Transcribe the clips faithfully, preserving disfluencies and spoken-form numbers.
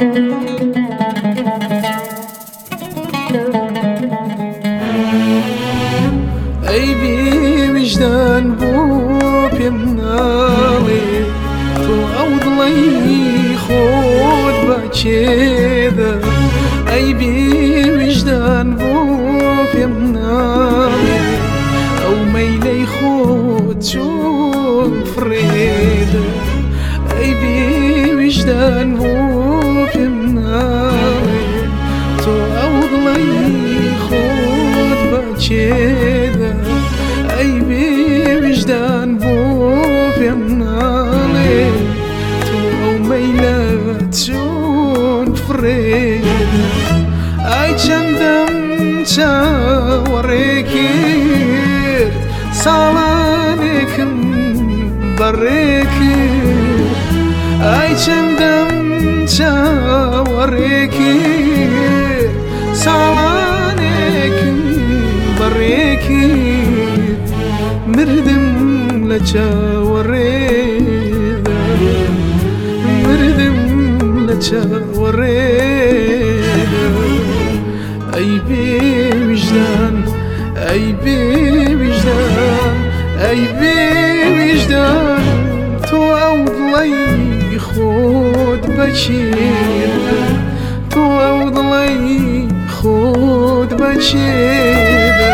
ای بی وجدان بو پیم ناڵێ تۆ ئەو دڵەی خۆت بە چێدە ئەی بی وجدان بۆ پێم ناڵێ ئەو مەیلەی خۆت چۆن فرێدە ئەی بی وجدان بۆ پێم ناڵێ تۆ ئەو دڵەی خۆت بە چێدە ئەی بی وجدان بۆ پێم ناڵێ تۆ ئەو مەیلە چۆن فرێدە ئای چەندەم چاوەڕێکرد ساڵانێکم بەڕێکرد ئای چەندەم چاوەڕێکرد ساڵانێکم بەڕێکرد مردم لە چاوەڕێدا مردم لە چاوەڕێدا ئەی بێ وجدان ئەی بێ وجدان ئەی بێ وجدان تۆ ئەو دڵەی خۆت بە چێدە تۆ ئەو دڵەی خۆت بە چێدە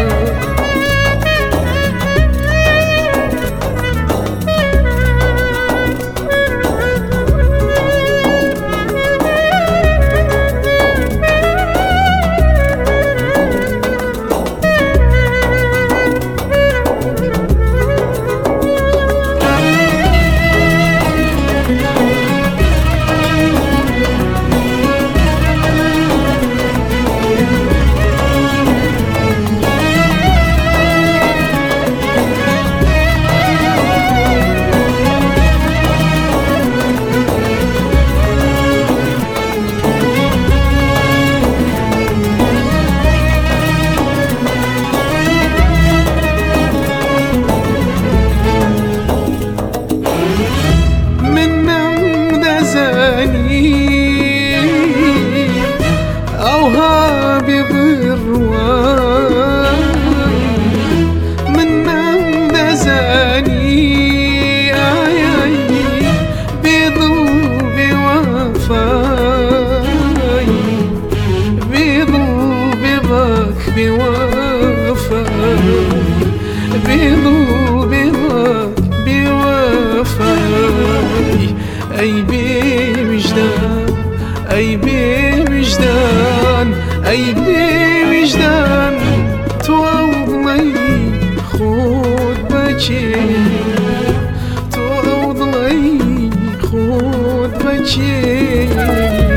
ئەی بێ وجدان ئەی بێ وجدان ئەی بێ وجدان تۆ ئەو دڵەی خۆت بە چێدە تۆ ئەو دڵەی خۆت بە چێدە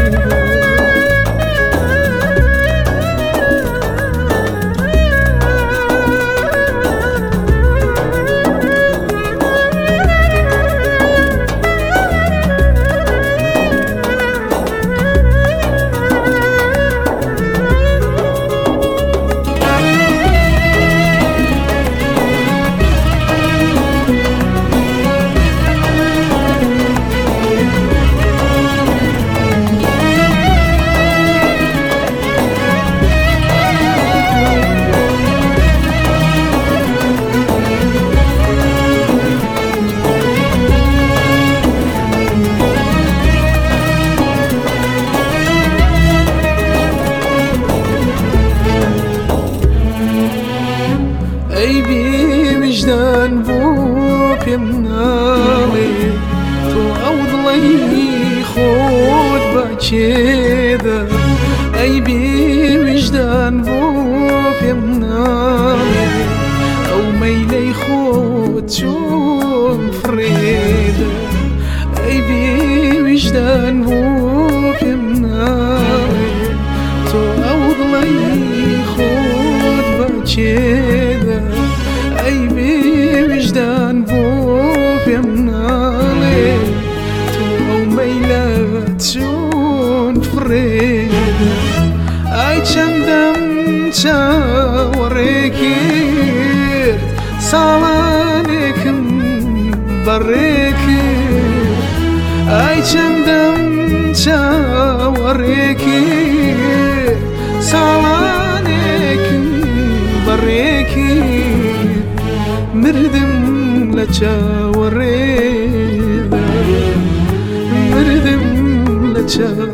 ئەی بێ وجدان بۆ پێم ناڵێ تۆ ئەو دڵەی خۆت بە چێدە ئەی بێ وجدان بۆ پێم ناڵێ ئەو مەیلەی خۆت چۆن فرێدە ئەی بێ وجدان بۆ پێم ناڵێ تۆ ئەو دڵەی خۆت بە چێدە ئەی بێ وجدان بۆ پێم ناڵێ تۆ ئەو مەیلە چۆن فرێدە ئای چەندەم چاوەڕێکرد ساڵانێکم بەڕێکرد ئای چەندەم چاوەڕێکی ساڵانێکم بەڕێکی مردم لە چاوەڕێدا مردم لە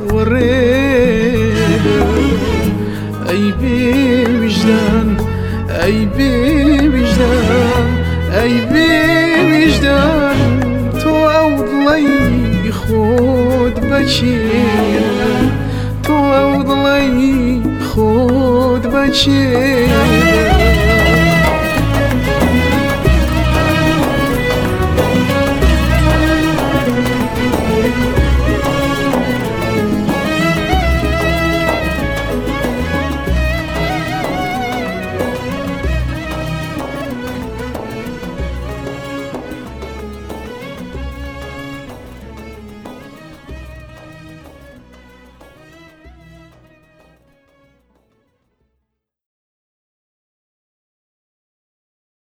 چاوەڕێدا ئەی بێویژدان ئەی بێویژدان ئەی بێویژدان تۆ ئەو دڵەی خۆت بەچێرە تۆ ئەو دڵەی خۆت بەچێرە